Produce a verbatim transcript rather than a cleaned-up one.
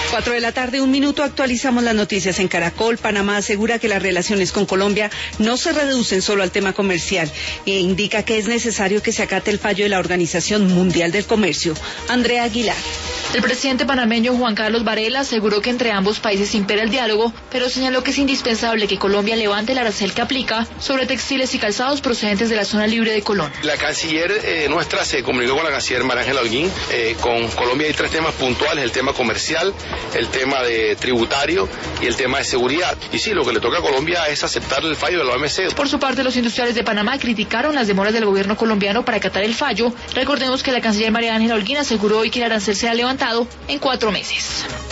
Cuatro de la tarde, un minuto, actualizamos las noticias en Caracol. Panamá asegura que las relaciones con Colombia no se reducen solo al tema comercial e indica que es necesario que se acate el fallo de la Organización Mundial del Comercio. Andrea Aguilar. El presidente panameño Juan Carlos Varela aseguró que entre ambos países impera el diálogo, pero señaló que es indispensable que Colombia levante el arancel que aplica sobre textiles y calzados procedentes de la zona libre de Colón. La canciller eh, nuestra se comunicó con la canciller María Ángela Holguín. Eh, con Colombia hay tres temas puntuales: el tema comercial, el tema de tributario y el tema de seguridad. Y sí, lo que le toca a Colombia es aceptar el fallo de la O M C. Por su parte, los industriales de Panamá criticaron las demoras del gobierno colombiano para acatar el fallo. Recordemos que la canciller María Ángela Holguín aseguró hoy que el arancel será levantado en cuatro meses.